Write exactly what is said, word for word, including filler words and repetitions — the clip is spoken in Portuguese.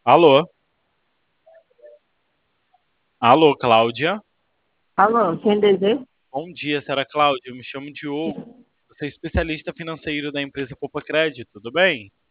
Alô? Alô, Cláudia? Alô, quem deseja? Bom dia, senhora Cláudia. Eu me chamo Diogo. Você é especialista financeiro da empresa Poupa Crédito, tudo bem?